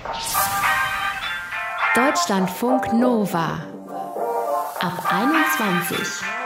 Deutschlandfunk Nova ab 21.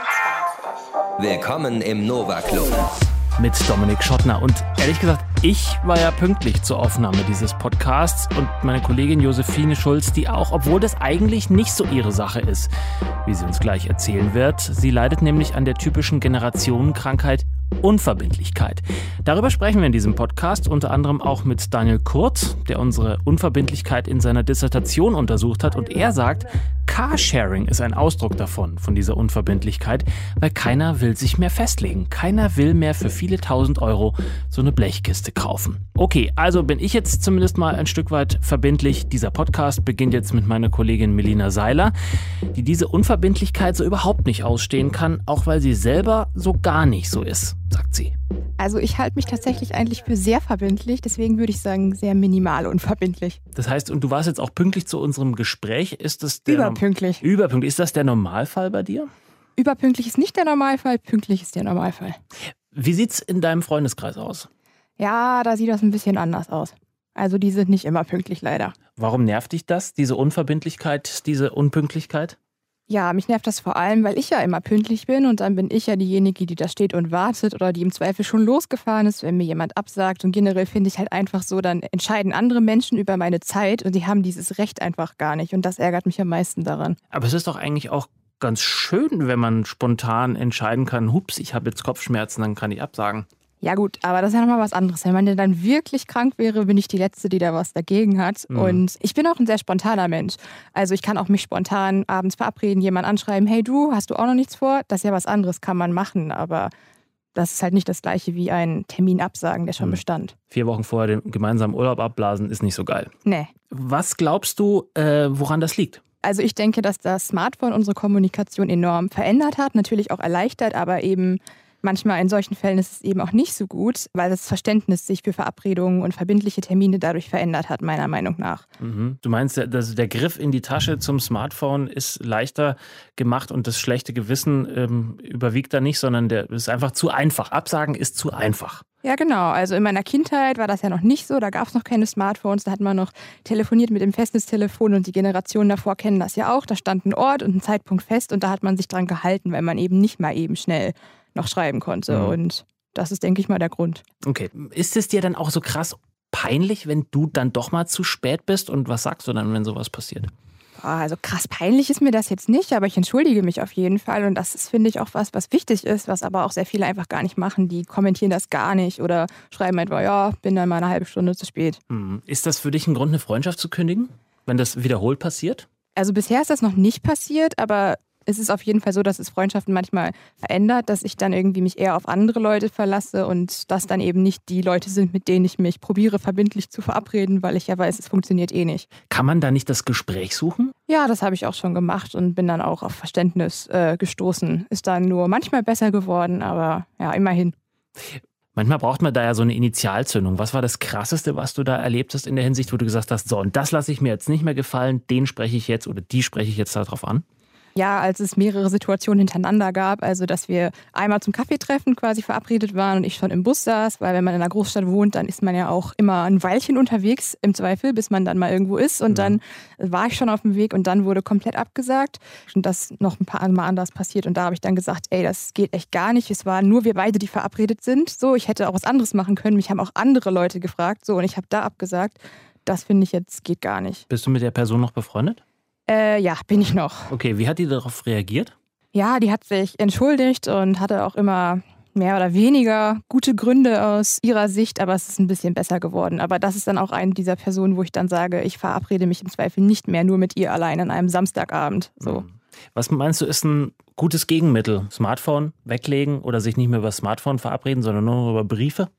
Willkommen im Nova Club. Mit Dominik Schottner. Und ehrlich gesagt, ich war ja pünktlich zur Aufnahme dieses Podcasts und meine Kollegin Josephine Schulz, die auch, obwohl das eigentlich nicht so ihre Sache ist, wie sie uns gleich erzählen wird. Sie leidet nämlich an der typischen Generationenkrankheit Unverbindlichkeit. Darüber sprechen wir in diesem Podcast, unter anderem auch mit Daniel Kurz, der unsere Unverbindlichkeit in seiner Dissertation untersucht hat. Und er sagt, Carsharing ist ein Ausdruck davon, von dieser Unverbindlichkeit, weil keiner will sich mehr festlegen. Keiner will mehr für viele tausend Euro so eine Blechkiste kaufen. Okay, also bin ich jetzt zumindest mal ein Stück weit verbindlich. Dieser Podcast beginnt jetzt mit meiner Kollegin Melina Seiler, die diese Unverbindlichkeit so überhaupt nicht ausstehen kann, auch weil sie selber so gar nicht so ist, sagt sie. Also ich halte mich tatsächlich eigentlich für sehr verbindlich, deswegen würde ich sagen, sehr minimal unverbindlich. Das heißt, und du warst jetzt auch pünktlich zu unserem Gespräch. Ist das Überpünktlich. Überpünktlich. Ist das der Normalfall bei dir? Überpünktlich ist nicht der Normalfall, pünktlich ist der Normalfall. Wie sieht's in deinem Freundeskreis aus? Ja, da sieht das ein bisschen anders aus. Also die sind nicht immer pünktlich, leider. Warum nervt dich das, diese Unverbindlichkeit, diese Unpünktlichkeit? Ja, mich nervt das vor allem, weil ich ja immer pünktlich bin und dann bin ich ja diejenige, die da steht und wartet oder die im Zweifel schon losgefahren ist, wenn mir jemand absagt. Und generell finde ich halt einfach so, dann entscheiden andere Menschen über meine Zeit und die haben dieses Recht einfach gar nicht und das ärgert mich am meisten daran. Aber es ist doch eigentlich auch ganz schön, wenn man spontan entscheiden kann, hups, ich habe jetzt Kopfschmerzen, dann kann ich absagen. Ja gut, aber das ist ja nochmal was anderes. Wenn man denn dann wirklich krank wäre, bin ich die Letzte, die da was dagegen hat. Und ich bin auch ein sehr spontaner Mensch. Also ich kann auch mich spontan abends verabreden, jemanden anschreiben, hey du, hast du auch noch nichts vor? Das ist ja was anderes, kann man machen, aber das ist halt nicht das Gleiche wie ein Termin absagen, der schon bestand. 4 Wochen vorher den gemeinsamen Urlaub abblasen ist nicht so geil. Nee. Was glaubst du, woran das liegt? Also ich denke, dass das Smartphone unsere Kommunikation enorm verändert hat, natürlich auch erleichtert, aber eben manchmal in solchen Fällen ist es eben auch nicht so gut, weil das Verständnis sich für Verabredungen und verbindliche Termine dadurch verändert hat, meiner Meinung nach. Mhm. Du meinst, dass der Griff in die Tasche zum Smartphone ist leichter gemacht und das schlechte Gewissen überwiegt da nicht, sondern der ist einfach zu einfach. Absagen ist zu einfach. Ja, genau. Also in meiner Kindheit war das ja noch nicht so. Da gab es noch keine Smartphones. Da hat man noch telefoniert mit dem Festnetztelefon und die Generationen davor kennen das ja auch. Da stand ein Ort und ein Zeitpunkt fest und da hat man sich dran gehalten, weil man eben nicht mal eben schnell noch schreiben konnte. Und das ist, denke ich mal, der Grund. Okay. Ist es dir dann auch so krass peinlich, wenn du dann doch mal zu spät bist? Und was sagst du dann, wenn sowas passiert? Also krass peinlich ist mir das jetzt nicht, aber ich entschuldige mich auf jeden Fall. Und das ist, finde ich, auch was wichtig ist, was aber auch sehr viele einfach gar nicht machen. Die kommentieren das gar nicht oder schreiben einfach, ja, bin dann mal eine halbe Stunde zu spät. Ist das für dich ein Grund, eine Freundschaft zu kündigen, wenn das wiederholt passiert? Also bisher ist das noch nicht passiert, aber es ist auf jeden Fall so, dass es Freundschaften manchmal verändert, dass ich dann irgendwie mich eher auf andere Leute verlasse und das dann eben nicht die Leute sind, mit denen ich mich probiere, verbindlich zu verabreden, weil ich ja weiß, es funktioniert eh nicht. Kann man da nicht das Gespräch suchen? Ja, das habe ich auch schon gemacht und bin dann auch auf Verständnis gestoßen. Ist dann nur manchmal besser geworden, aber ja, immerhin. Manchmal braucht man da ja so eine Initialzündung. Was war das Krasseste, was du da erlebt hast in der Hinsicht, wo du gesagt hast, so, und das lasse ich mir jetzt nicht mehr gefallen, den spreche ich jetzt oder die spreche ich jetzt darauf an? Ja, als es mehrere Situationen hintereinander gab, also dass wir einmal zum Kaffeetreffen quasi verabredet waren und ich schon im Bus saß, weil wenn man in einer Großstadt wohnt, dann ist man ja auch immer ein Weilchen unterwegs im Zweifel, bis man dann mal irgendwo ist und dann war ich schon auf dem Weg und dann wurde komplett abgesagt und das noch ein paar Mal anders passiert und da habe ich dann gesagt, ey, das geht echt gar nicht, es waren nur wir beide, die verabredet sind, so, ich hätte auch was anderes machen können, mich haben auch andere Leute gefragt, so, und ich habe da abgesagt, das finde ich jetzt geht gar nicht. Bist du mit der Person noch befreundet? Ja, bin ich noch. Okay, wie hat die darauf reagiert? Ja, die hat sich entschuldigt und hatte auch immer mehr oder weniger gute Gründe aus ihrer Sicht, aber es ist ein bisschen besser geworden. Aber das ist dann auch eine dieser Personen, wo ich dann sage, ich verabrede mich im Zweifel nicht mehr nur mit ihr allein an einem Samstagabend. So. Was meinst du, ist ein gutes Gegenmittel? Smartphone weglegen oder sich nicht mehr über das Smartphone verabreden, sondern nur über Briefe?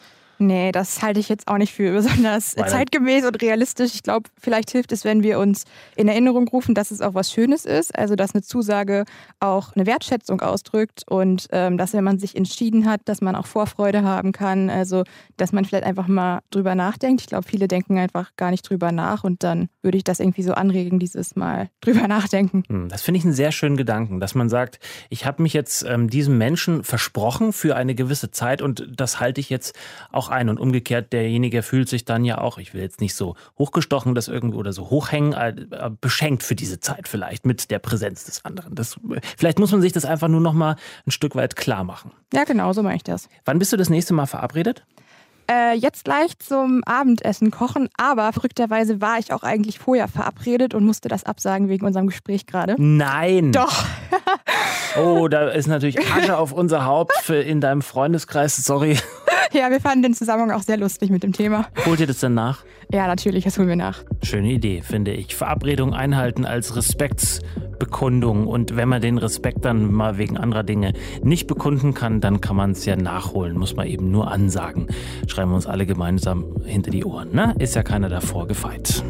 Nee, das halte ich jetzt auch nicht für besonders zeitgemäß und realistisch. Ich glaube, vielleicht hilft es, wenn wir uns in Erinnerung rufen, dass es auch was Schönes ist. Also, dass eine Zusage auch eine Wertschätzung ausdrückt und dass, wenn man sich entschieden hat, dass man auch Vorfreude haben kann. Also, dass man vielleicht einfach mal drüber nachdenkt. Ich glaube, viele denken einfach gar nicht drüber nach und dann würde ich das irgendwie so anregen, dieses Mal drüber nachdenken. Das finde ich einen sehr schönen Gedanken, dass man sagt, ich habe mich jetzt diesem Menschen versprochen für eine gewisse Zeit und das halte ich jetzt auch ein. Und umgekehrt, derjenige fühlt sich dann ja auch, ich will jetzt nicht so hochgestochen das irgendwie oder so hochhängen, beschenkt für diese Zeit vielleicht mit der Präsenz des anderen. Vielleicht muss man sich das einfach nur noch mal ein Stück weit klar machen. Ja, genau, so mache ich das. Wann bist du das nächste Mal verabredet? Jetzt gleich zum Abendessen kochen, aber verrückterweise war ich auch eigentlich vorher verabredet und musste das absagen wegen unserem Gespräch gerade. Nein! Doch! Oh, da ist natürlich Asche auf unser Haupt in deinem Freundeskreis, sorry. Ja, wir fanden den Zusammenhang auch sehr lustig mit dem Thema. Holt ihr das dann nach? Ja, natürlich, das holen wir nach. Schöne Idee, finde ich. Verabredung einhalten als Respektsbekundung. Und wenn man den Respekt dann mal wegen anderer Dinge nicht bekunden kann, dann kann man es ja nachholen. Muss man eben nur ansagen. Schreiben wir uns alle gemeinsam hinter die Ohren, ne? Ist ja keiner davor gefeit.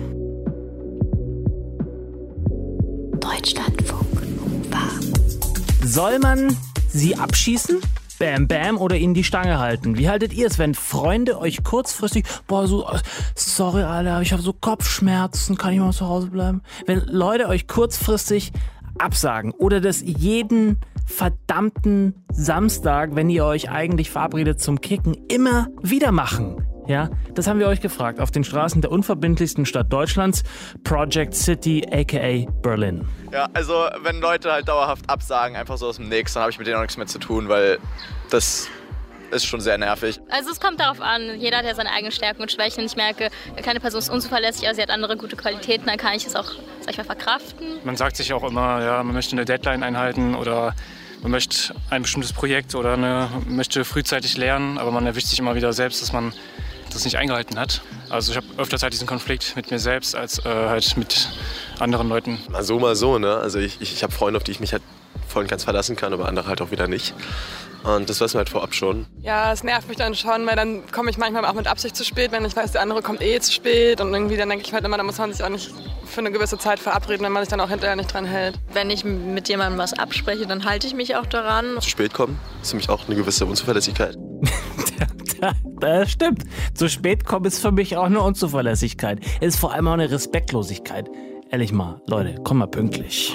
Deutschlandfunk Nova. Soll man sie abschießen? Bam, bam, oder ihnen die Stange halten? Wie haltet ihr es, wenn Freunde euch kurzfristig, sorry, Alter, ich habe so Kopfschmerzen, kann ich mal zu Hause bleiben? Wenn Leute euch kurzfristig absagen oder das jeden verdammten Samstag, wenn ihr euch eigentlich verabredet zum Kicken, immer wieder machen. Ja, das haben wir euch gefragt auf den Straßen der unverbindlichsten Stadt Deutschlands, Project City aka Berlin. Ja, also wenn Leute halt dauerhaft absagen, einfach so aus dem Nix, dann habe ich mit denen auch nichts mehr zu tun, weil das ist schon sehr nervig. Also es kommt darauf an, jeder hat ja seine eigenen Stärken und Schwächen. Ich merke, eine kleine Person ist unzuverlässig, aber sie hat andere gute Qualitäten, dann kann ich es auch, sag ich mal, verkraften. Man sagt sich auch immer, ja, man möchte eine Deadline einhalten oder man möchte ein bestimmtes Projekt oder möchte frühzeitig lernen, aber man erwischt sich immer wieder selbst, dass man das nicht eingehalten hat. Also ich habe öfters halt diesen Konflikt mit mir selbst als halt mit anderen Leuten. Mal so, ne? Also ich habe Freunde, auf die ich mich halt voll und ganz verlassen kann, aber andere halt auch wieder nicht. Und das weiß man halt vorab schon. Ja, es nervt mich dann schon, weil dann komme ich manchmal auch mit Absicht zu spät, wenn ich weiß, der andere kommt zu spät. Und irgendwie dann denke ich halt immer, da muss man sich auch nicht für eine gewisse Zeit verabreden, wenn man sich dann auch hinterher nicht dran hält. Wenn ich mit jemandem was abspreche, dann halte ich mich auch daran. Zu spät kommen ist für mich auch eine gewisse Unzuverlässigkeit. Das stimmt. Zu spät kommen ist für mich auch eine Unzuverlässigkeit. Es ist vor allem auch eine Respektlosigkeit. Ehrlich mal, Leute, komm mal pünktlich.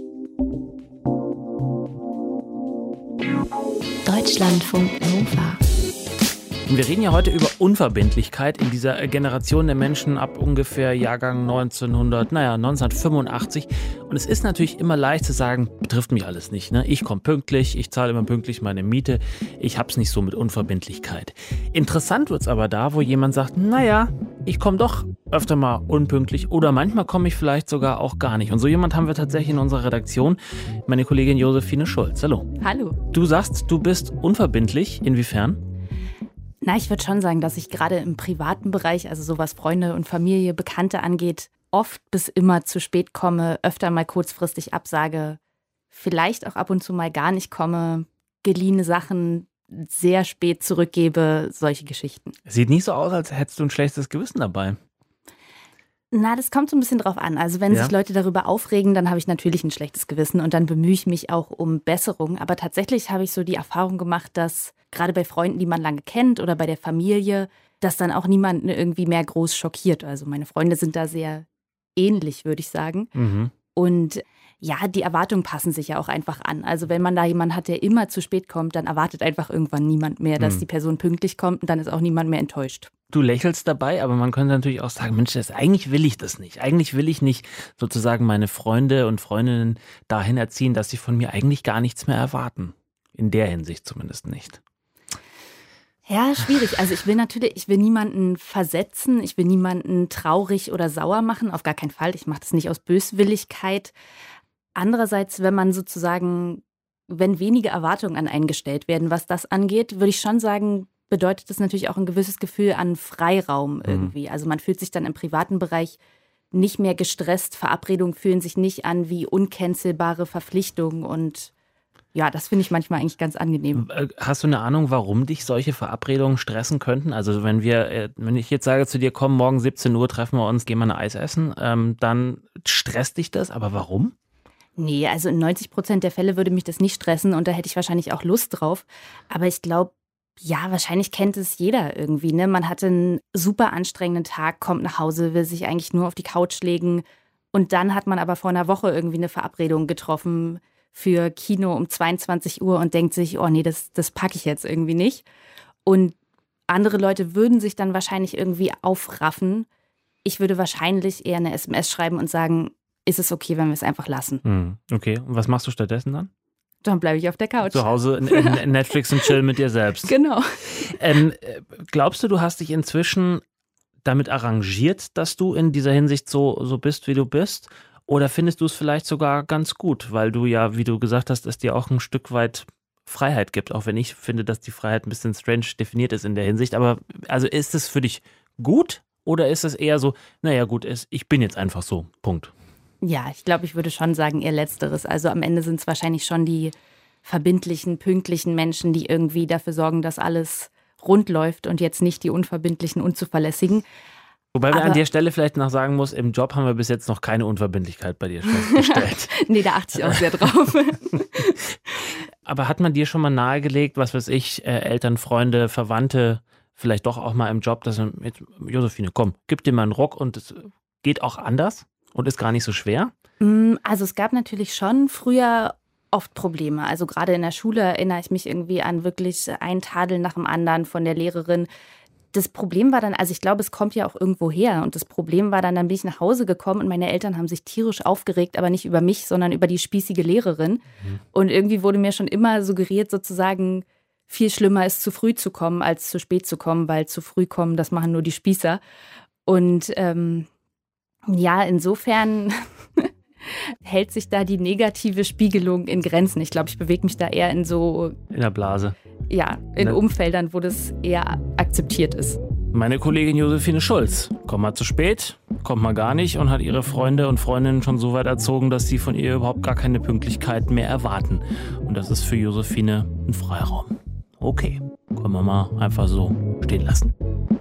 Deutschlandfunk Nova. Und wir reden ja heute über Unverbindlichkeit in dieser Generation der Menschen ab ungefähr Jahrgang 1985. Und es ist natürlich immer leicht zu sagen, betrifft mich alles nicht. Ne? Ich komme pünktlich, ich zahle immer pünktlich meine Miete. Ich hab's nicht so mit Unverbindlichkeit. Interessant wird's aber da, wo jemand sagt, naja, ich komme doch öfter mal unpünktlich oder manchmal komme ich vielleicht sogar auch gar nicht. Und so jemand haben wir tatsächlich in unserer Redaktion, meine Kollegin Josephine Schulz. Hallo. Hallo. Du sagst, du bist unverbindlich. Inwiefern? Na, ich würde schon sagen, dass ich gerade im privaten Bereich, also so was Freunde und Familie, Bekannte angeht, oft bis immer zu spät komme, öfter mal kurzfristig absage, vielleicht auch ab und zu mal gar nicht komme, geliehene Sachen sehr spät zurückgebe, solche Geschichten. Sieht nicht so aus, als hättest du ein schlechtes Gewissen dabei. Na, das kommt so ein bisschen drauf an. Also wenn sich Leute darüber aufregen, dann habe ich natürlich ein schlechtes Gewissen und dann bemühe ich mich auch um Besserung. Aber tatsächlich habe ich so die Erfahrung gemacht, dass gerade bei Freunden, die man lange kennt oder bei der Familie, dass dann auch niemanden irgendwie mehr groß schockiert. Also meine Freunde sind da sehr ähnlich, würde ich sagen. Mhm. Und ja, die Erwartungen passen sich ja auch einfach an. Also wenn man da jemanden hat, der immer zu spät kommt, dann erwartet einfach irgendwann niemand mehr, dass die Person pünktlich kommt und dann ist auch niemand mehr enttäuscht. Du lächelst dabei, aber man könnte natürlich auch sagen, Mensch, eigentlich will ich das nicht. Eigentlich will ich nicht sozusagen meine Freunde und Freundinnen dahin erziehen, dass sie von mir eigentlich gar nichts mehr erwarten. In der Hinsicht zumindest nicht. Ja, schwierig. Also ich will niemanden versetzen, ich will niemanden traurig oder sauer machen, auf gar keinen Fall. Ich mache das nicht aus Böswilligkeit. Andererseits, wenn wenige Erwartungen an einen gestellt werden, was das angeht, würde ich schon sagen, bedeutet das natürlich auch ein gewisses Gefühl an Freiraum irgendwie. Also man fühlt sich dann im privaten Bereich nicht mehr gestresst. Verabredungen fühlen sich nicht an wie uncancelbare Verpflichtungen und ja, das finde ich manchmal eigentlich ganz angenehm. Hast du eine Ahnung, warum dich solche Verabredungen stressen könnten? Also wenn ich jetzt sage zu dir, komm, morgen 17 Uhr treffen wir uns, gehen wir ein Eis essen, dann stresst dich das, aber warum? Nee, also in 90% der Fälle würde mich das nicht stressen und da hätte ich wahrscheinlich auch Lust drauf. Aber ich glaube, ja, wahrscheinlich kennt es jeder irgendwie, ne? Man hatte einen super anstrengenden Tag, kommt nach Hause, will sich eigentlich nur auf die Couch legen und dann hat man aber vor einer Woche irgendwie eine Verabredung getroffen für Kino um 22 Uhr und denkt sich, oh nee, das packe ich jetzt irgendwie nicht. Und Andere Leute würden sich dann wahrscheinlich irgendwie aufraffen. Ich würde wahrscheinlich eher eine SMS schreiben und sagen, ist es okay, wenn wir es einfach lassen. Okay, und was machst du stattdessen dann? Dann bleibe ich auf der Couch. Zu Hause in Netflix und chill mit dir selbst. Genau. Glaubst du hast dich inzwischen damit arrangiert, dass du in dieser Hinsicht so bist, wie du bist? Oder findest du es vielleicht sogar ganz gut, weil du ja, wie du gesagt hast, es dir auch ein Stück weit Freiheit gibt, auch wenn ich finde, dass die Freiheit ein bisschen strange definiert ist in der Hinsicht. Aber also ist es für dich gut oder ist es eher so, naja gut, ich bin jetzt einfach so, Punkt? Ja, ich glaube, ich würde schon sagen eher Letzteres. Also am Ende sind es wahrscheinlich schon die verbindlichen, pünktlichen Menschen, die irgendwie dafür sorgen, dass alles rund läuft und jetzt nicht die unverbindlichen, unzuverlässigen. Wobei man an der Stelle vielleicht noch sagen muss, im Job haben wir bis jetzt noch keine Unverbindlichkeit bei dir festgestellt. Nee, da achte ich auch sehr drauf. Aber hat man dir schon mal nahegelegt, was weiß ich, Eltern, Freunde, Verwandte, vielleicht doch auch mal im Job, dass Josephine, komm, gib dir mal einen Ruck und es geht auch anders und ist gar nicht so schwer? Also es gab natürlich schon früher oft Probleme. Also gerade in der Schule erinnere ich mich irgendwie an wirklich ein Tadel nach dem anderen von der Lehrerin. Das Problem war dann, also ich glaube, es kommt ja auch irgendwo her. Und das Problem war dann bin ich nach Hause gekommen und meine Eltern haben sich tierisch aufgeregt, aber nicht über mich, sondern über die spießige Lehrerin. Und irgendwie wurde mir schon immer suggeriert, sozusagen, viel schlimmer ist, zu früh zu kommen, als zu spät zu kommen, weil zu früh kommen, das machen nur die Spießer. Und ja, insofern hält sich da die negative Spiegelung in Grenzen. Ich glaube, ich bewege mich da eher in der Blase. Ja, in Umfeldern, wo das eher akzeptiert ist. Meine Kollegin Josephine Schulz kommt mal zu spät, kommt mal gar nicht und hat ihre Freunde und Freundinnen schon so weit erzogen, dass sie von ihr überhaupt gar keine Pünktlichkeit mehr erwarten. Und das ist für Josephine ein Freiraum. Okay, können wir mal einfach so stehen lassen.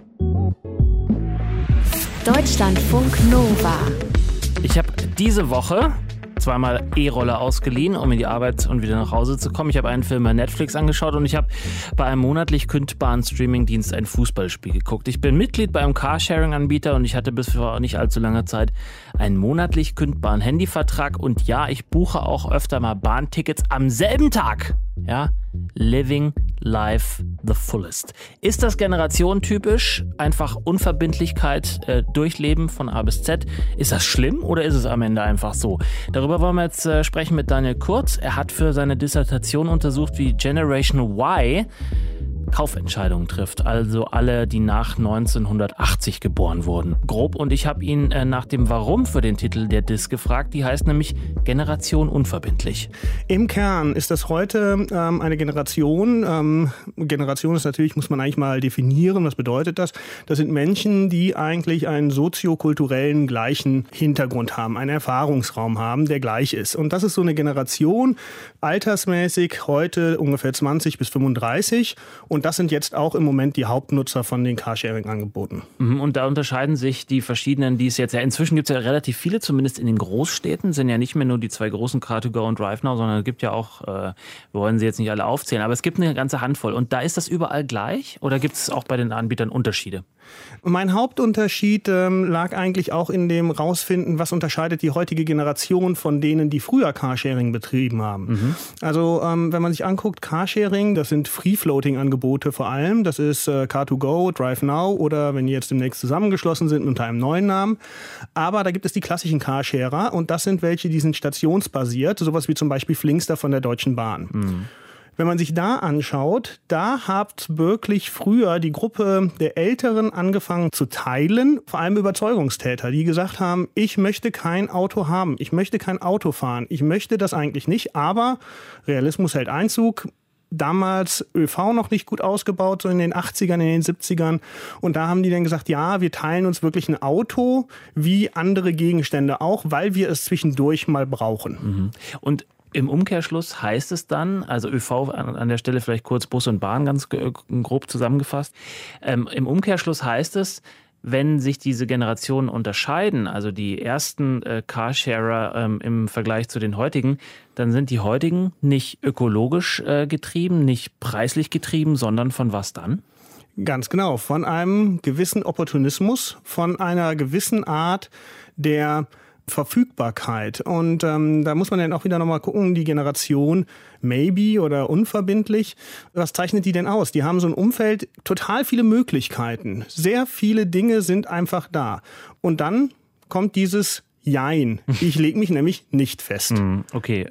Deutschlandfunk Nova. Ich habe diese Woche zweimal E-Roller ausgeliehen, um in die Arbeit und wieder nach Hause zu kommen. Ich habe einen Film bei Netflix angeschaut und ich habe bei einem monatlich kündbaren Streamingdienst ein Fußballspiel geguckt. Ich bin Mitglied bei einem Carsharing-Anbieter und ich hatte bis vor nicht allzu langer Zeit einen monatlich kündbaren Handyvertrag. Und ja, ich buche auch öfter mal Bahntickets am selben Tag. Ja, living life the fullest. Ist das generationentypisch? Einfach Unverbindlichkeit durchleben von A bis Z. Ist das schlimm oder ist es am Ende einfach so? Darüber wollen wir jetzt sprechen mit Daniel Kurz. Er hat für seine Dissertation untersucht, wie Generation Y Kaufentscheidungen trifft, also alle, die nach 1980 geboren wurden. Grob, und ich habe ihn nach dem Warum für den Titel der Diss gefragt. Die heißt nämlich Generation unverbindlich. Im Kern ist das heute eine Generation. Generation ist natürlich, muss man eigentlich mal definieren, was bedeutet das? Das sind Menschen, die eigentlich einen soziokulturellen gleichen Hintergrund haben, einen Erfahrungsraum haben, der gleich ist. Und das ist so eine Generation, altersmäßig heute ungefähr 20 bis 35. Und das sind jetzt auch im Moment die Hauptnutzer von den Carsharing-Angeboten. Und da unterscheiden sich die verschiedenen, die es jetzt ja, inzwischen gibt es ja relativ viele, zumindest in den Großstädten, sind ja nicht mehr nur die zwei großen Car2Go und DriveNow, sondern es gibt ja auch, wir wollen sie jetzt nicht alle aufzählen, aber es gibt eine ganze Handvoll. Und da ist das überall gleich oder gibt es auch bei den Anbietern Unterschiede? Mein Hauptunterschied lag eigentlich auch in dem Rausfinden, was unterscheidet die heutige Generation von denen, die früher Carsharing betrieben haben. Also wenn man sich anguckt, Carsharing, das sind Free-Floating-Angebote vor allem. Das ist Car2Go, DriveNow oder wenn die jetzt demnächst zusammengeschlossen sind unter einem neuen Namen. Aber da gibt es die klassischen Carsharer und das sind welche, die sind stationsbasiert, sowas wie zum Beispiel Flinkster von der Deutschen Bahn. Wenn man sich da anschaut, da hat wirklich früher die Gruppe der Älteren angefangen zu teilen, vor allem Überzeugungstäter, die gesagt haben, ich möchte kein Auto haben, ich möchte kein Auto fahren, ich möchte das eigentlich nicht, aber Realismus hält Einzug. Damals ÖV noch nicht gut ausgebaut, so in den 80ern, in den 70ern. Und da haben die dann gesagt, ja, wir teilen uns wirklich ein Auto wie andere Gegenstände auch, weil wir es zwischendurch mal brauchen. Und im Umkehrschluss heißt es dann, also ÖV an der Stelle vielleicht kurz Bus und Bahn ganz grob zusammengefasst, im Umkehrschluss heißt es, wenn sich diese Generationen unterscheiden, also die ersten Carsharer im Vergleich zu den heutigen, dann sind die heutigen nicht ökologisch getrieben, nicht preislich getrieben, sondern von was dann? Ganz genau, von einem gewissen Opportunismus, von einer gewissen Art der Verfügbarkeit. Und da muss man dann auch wieder nochmal gucken, die Generation maybe oder unverbindlich, was zeichnet die denn aus? Die haben so ein Umfeld, total viele Möglichkeiten. Sehr viele Dinge sind einfach da. Und dann kommt dieses Jein. Ich lege mich nämlich nicht fest. Okay.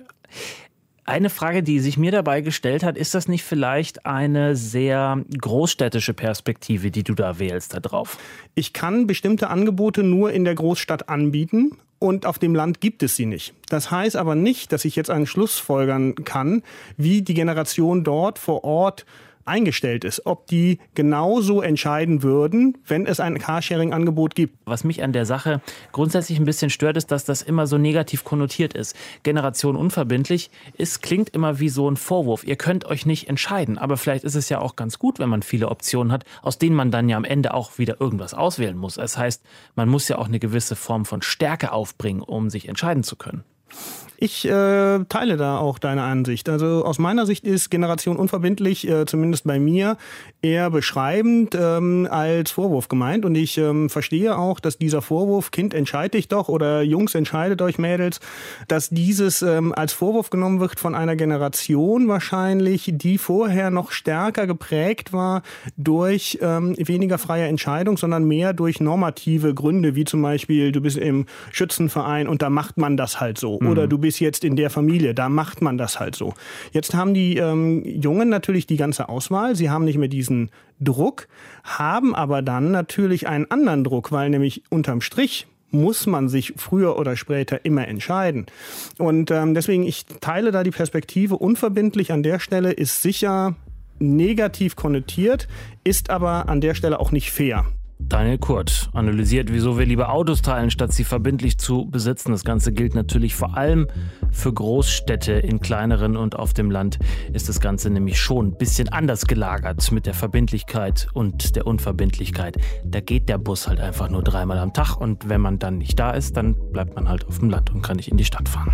Eine Frage, die sich mir dabei gestellt hat, ist das nicht vielleicht eine sehr großstädtische Perspektive, die du da wählst, da drauf? Ich kann bestimmte Angebote nur in der Großstadt anbieten und auf dem Land gibt es sie nicht. Das heißt aber nicht, dass ich jetzt einen Schluss folgern kann, wie die Generation dort vor Ort eingestellt ist, ob die genauso entscheiden würden, wenn es ein Carsharing-Angebot gibt. Was mich an der Sache grundsätzlich ein bisschen stört, ist, dass das immer so negativ konnotiert ist. Generation unverbindlich, es klingt immer wie so ein Vorwurf. Ihr könnt euch nicht entscheiden, aber vielleicht ist es ja auch ganz gut, wenn man viele Optionen hat, aus denen man dann ja am Ende auch wieder irgendwas auswählen muss. Das heißt, man muss ja auch eine gewisse Form von Stärke aufbringen, um sich entscheiden zu können. Ich teile da auch deine Ansicht. Also aus meiner Sicht ist Generation unverbindlich, zumindest bei mir, eher beschreibend als Vorwurf gemeint. Und ich verstehe auch, dass dieser Vorwurf, Kind, entscheid dich doch oder Jungs, entscheidet euch, Mädels, dass dieses als Vorwurf genommen wird von einer Generation wahrscheinlich, die vorher noch stärker geprägt war durch weniger freie Entscheidung, sondern mehr durch normative Gründe, wie zum Beispiel, du bist im Schützenverein und da macht man das halt so. Oder du bist jetzt in der Familie, da macht man das halt so. Jetzt haben die Jungen natürlich die ganze Auswahl. Sie haben nicht mehr diesen Druck, haben aber dann natürlich einen anderen Druck, weil nämlich unterm Strich muss man sich früher oder später immer entscheiden. Und deswegen, ich teile da die Perspektive. Unverbindlich an der Stelle ist sicher negativ konnotiert, ist aber an der Stelle auch nicht fair. Daniel Kurt analysiert, wieso wir lieber Autos teilen, statt sie verbindlich zu besitzen. Das Ganze gilt natürlich vor allem für Großstädte. In kleineren und auf dem Land ist das Ganze nämlich schon ein bisschen anders gelagert mit der Verbindlichkeit und der Unverbindlichkeit. Da geht der Bus halt einfach nur 3-mal am Tag und wenn man dann nicht da ist, dann bleibt man halt auf dem Land und kann nicht in die Stadt fahren.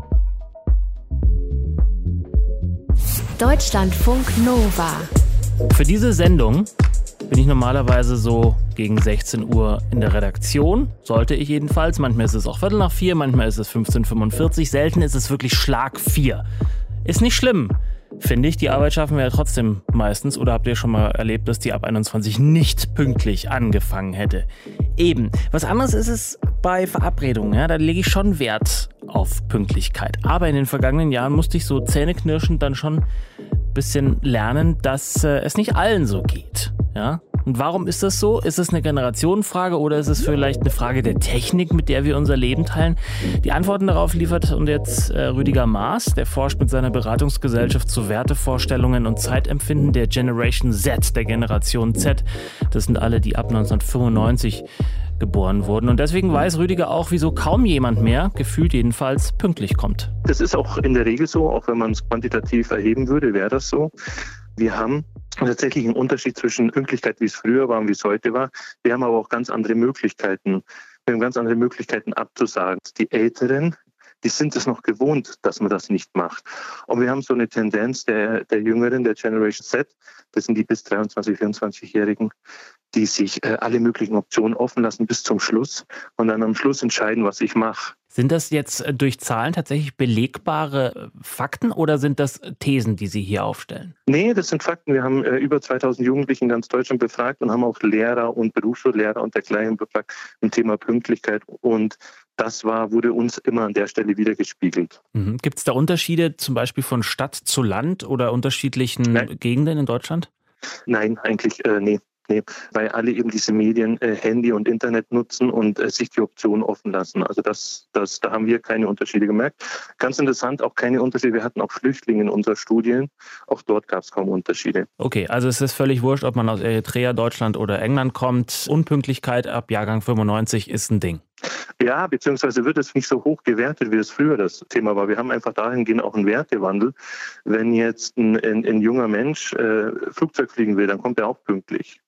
Deutschlandfunk Nova. Für diese Sendung bin ich normalerweise so gegen 16 Uhr in der Redaktion. Sollte ich jedenfalls. Manchmal ist es auch 3:15, manchmal ist es 15:45. Selten ist es wirklich Schlag 4. Ist nicht schlimm, finde ich. Die Arbeit schaffen wir ja trotzdem meistens. Oder habt ihr schon mal erlebt, dass die ab 21 nicht pünktlich angefangen hätte? Eben. Was anderes ist es bei Verabredungen. Ja? Da lege ich schon Wert auf Pünktlichkeit. Aber in den vergangenen Jahren musste ich so zähneknirschend dann schon ein bisschen lernen, dass es nicht allen so geht. Ja? Und warum ist das so? Ist es eine Generationenfrage oder ist es vielleicht eine Frage der Technik, mit der wir unser Leben teilen? Die Antworten darauf liefert uns jetzt Rüdiger Maas, der forscht mit seiner Beratungsgesellschaft zu Wertevorstellungen und Zeitempfinden der Generation Z, der Generation Z. Das sind alle, die ab 1995 geboren wurden. Und deswegen weiß Rüdiger auch, wieso kaum jemand mehr, gefühlt jedenfalls, pünktlich kommt. Das ist auch in der Regel so, auch wenn man es quantitativ erheben würde, wäre das so. Wir haben tatsächlich einen Unterschied zwischen Pünktlichkeit, wie es früher war und wie es heute war. Wir haben aber auch ganz andere Möglichkeiten. Wir haben ganz andere Möglichkeiten abzusagen. Die Älteren, die sind es noch gewohnt, dass man das nicht macht. Und wir haben so eine Tendenz der Jüngeren, der Generation Z, das sind die bis 23-, 24-Jährigen, die sich alle möglichen Optionen offen lassen bis zum Schluss und dann am Schluss entscheiden, was ich mache. Sind das jetzt durch Zahlen tatsächlich belegbare Fakten oder sind das Thesen, die Sie hier aufstellen? Nee, das sind Fakten. Wir haben über 2000 Jugendliche in ganz Deutschland befragt und haben auch Lehrer und Berufsschullehrer und dergleichen befragt zum Thema Pünktlichkeit. Und das wurde uns immer an der Stelle wiedergespiegelt. Gibt es da Unterschiede zum Beispiel von Stadt zu Land oder unterschiedlichen Gegenden in Deutschland? Nein, eigentlich nee. Nee, weil alle eben diese Medien, Handy und Internet nutzen und sich die Optionen offen lassen. Also da haben wir keine Unterschiede gemerkt. Ganz interessant, auch keine Unterschiede. Wir hatten auch Flüchtlinge in unseren Studien. Auch dort gab es kaum Unterschiede. Okay, also es ist völlig wurscht, ob man aus Eritrea, Deutschland oder England kommt. Unpünktlichkeit ab Jahrgang 95 ist ein Ding. Ja, beziehungsweise wird es nicht so hoch gewertet, wie es früher das Thema war. Wir haben einfach dahingehend auch einen Wertewandel. Wenn jetzt ein junger Mensch Flugzeug fliegen will, dann kommt er auch pünktlich.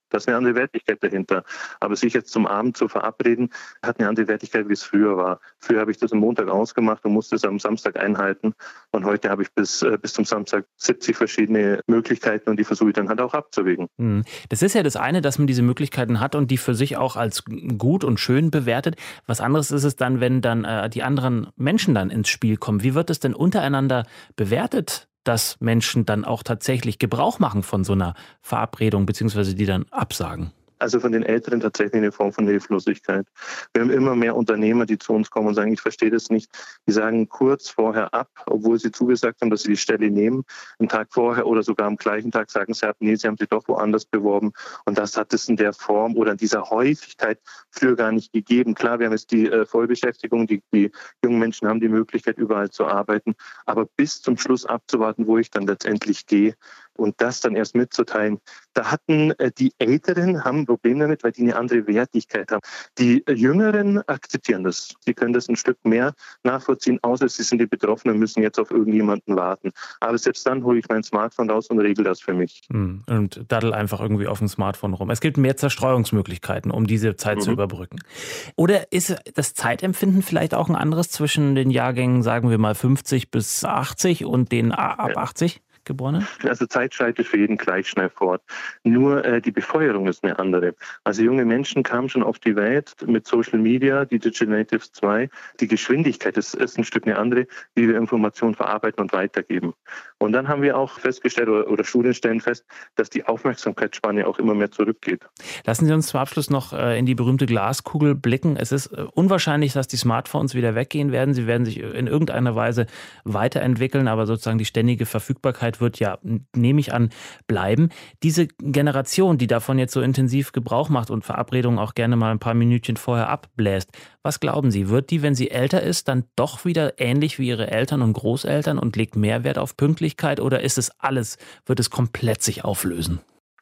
Da ist eine andere Wertigkeit dahinter. Aber sich jetzt zum Abend zu verabreden, hat eine andere Wertigkeit, wie es früher war. Früher habe ich das am Montag ausgemacht und musste es am Samstag einhalten. Und heute habe ich bis zum Samstag 70 verschiedene Möglichkeiten und die versuche ich dann halt auch abzuwägen. Das ist ja das eine, dass man diese Möglichkeiten hat und die für sich auch als gut und schön bewertet. Was anderes ist es dann, wenn dann die anderen Menschen dann ins Spiel kommen. Wie wird es denn untereinander bewertet, dass Menschen dann auch tatsächlich Gebrauch machen von so einer Verabredung, beziehungsweise die dann absagen? Also von den Älteren tatsächlich eine Form von Hilflosigkeit. Wir haben immer mehr Unternehmer, die zu uns kommen und sagen, ich verstehe das nicht. Die sagen kurz vorher ab, obwohl sie zugesagt haben, dass sie die Stelle nehmen. Einen Tag vorher oder sogar am gleichen Tag sagen sie ab, nee, sie haben sich doch woanders beworben. Und das hat es in der Form oder in dieser Häufigkeit früher gar nicht gegeben. Klar, wir haben jetzt die Vollbeschäftigung, die jungen Menschen haben die Möglichkeit, überall zu arbeiten. Aber bis zum Schluss abzuwarten, wo ich dann letztendlich gehe und das dann erst mitzuteilen, da hatten die Älteren haben ein Problem damit, weil die eine andere Wertigkeit haben. Die Jüngeren akzeptieren das. Sie können das ein Stück mehr nachvollziehen, außer sie sind die Betroffenen und müssen jetzt auf irgendjemanden warten. Aber selbst dann hole ich mein Smartphone raus und regel das für mich. Und daddel einfach irgendwie auf dem Smartphone rum. Es gibt mehr Zerstreuungsmöglichkeiten, um diese Zeit zu überbrücken. Oder ist das Zeitempfinden vielleicht auch ein anderes zwischen den Jahrgängen, sagen wir mal 50 bis 80 und den ab 80? Geborenen? Also Zeit schreitet für jeden gleich schnell fort. Nur die Befeuerung ist eine andere. Also junge Menschen kamen schon auf die Welt mit Social Media, die Digital Natives 2. Die Geschwindigkeit ist ein Stück eine andere, wie wir Informationen verarbeiten und weitergeben. Und dann haben wir auch festgestellt, oder Studien stellen fest, dass die Aufmerksamkeitsspanne auch immer mehr zurückgeht. Lassen Sie uns zum Abschluss noch in die berühmte Glaskugel blicken. Es ist unwahrscheinlich, dass die Smartphones wieder weggehen werden. Sie werden sich in irgendeiner Weise weiterentwickeln, aber sozusagen die ständige Verfügbarkeit wird ja, nehme ich an, bleiben. Diese Generation, die davon jetzt so intensiv Gebrauch macht und Verabredungen auch gerne mal ein paar Minütchen vorher abbläst, was glauben Sie, wird die, wenn sie älter ist, dann doch wieder ähnlich wie ihre Eltern und Großeltern und legt mehr Wert auf Pünktlichkeit oder ist es alles, wird es komplett sich auflösen?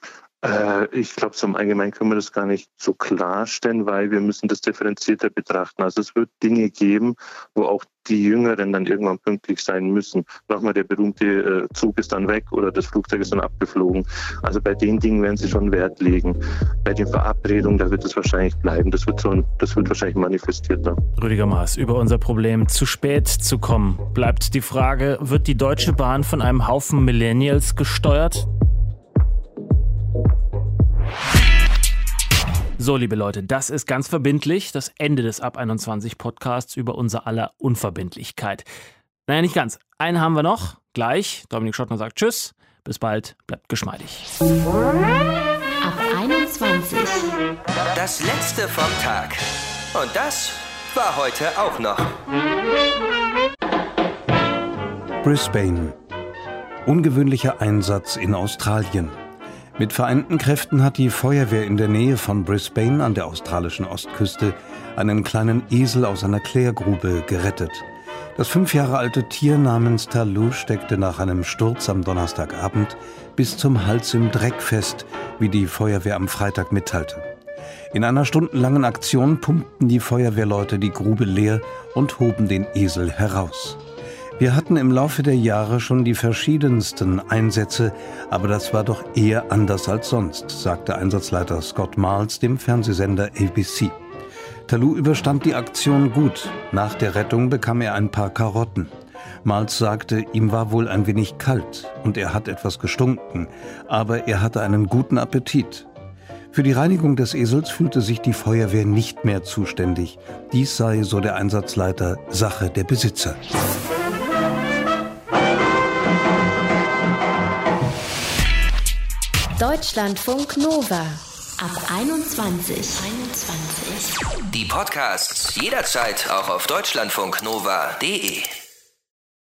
Ich glaube, zum Allgemeinen können wir das gar nicht so klarstellen, weil wir müssen das differenzierter betrachten. Also es wird Dinge geben, wo auch die Jüngeren dann irgendwann pünktlich sein müssen. Nochmal, der berühmte Zug ist dann weg oder das Flugzeug ist dann abgeflogen. Also bei den Dingen werden sie schon Wert legen. Bei den Verabredungen, da wird es wahrscheinlich bleiben. Das wird wahrscheinlich manifestierter. Rüdiger Maaß, über unser Problem zu spät zu kommen, bleibt die Frage, wird die Deutsche Bahn von einem Haufen Millennials gesteuert? So, liebe Leute, das ist ganz verbindlich das Ende des Ab 21 Podcasts über unser aller Unverbindlichkeit. Naja, nicht ganz. Einen haben wir noch. Gleich. Dominik Schottner sagt Tschüss. Bis bald. Bleibt geschmeidig. Ab 21. Das letzte vom Tag. Und das war heute auch noch. Brisbane. Ungewöhnlicher Einsatz in Australien. Mit vereinten Kräften hat die Feuerwehr in der Nähe von Brisbane an der australischen Ostküste einen kleinen Esel aus einer Klärgrube gerettet. Das 5 Jahre alte Tier namens Talou steckte nach einem Sturz am Donnerstagabend bis zum Hals im Dreck fest, wie die Feuerwehr am Freitag mitteilte. In einer stundenlangen Aktion pumpten die Feuerwehrleute die Grube leer und hoben den Esel heraus. Wir hatten im Laufe der Jahre schon die verschiedensten Einsätze, aber das war doch eher anders als sonst, sagte Einsatzleiter Scott Miles dem Fernsehsender ABC. Talou überstand die Aktion gut. Nach der Rettung bekam er ein paar Karotten. Miles sagte, ihm war wohl ein wenig kalt und er hat etwas gestunken, aber er hatte einen guten Appetit. Für die Reinigung des Esels fühlte sich die Feuerwehr nicht mehr zuständig. Dies sei, so der Einsatzleiter, Sache der Besitzer. Deutschlandfunk Nova. Ab 21. Die Podcasts jederzeit auch auf deutschlandfunknova.de.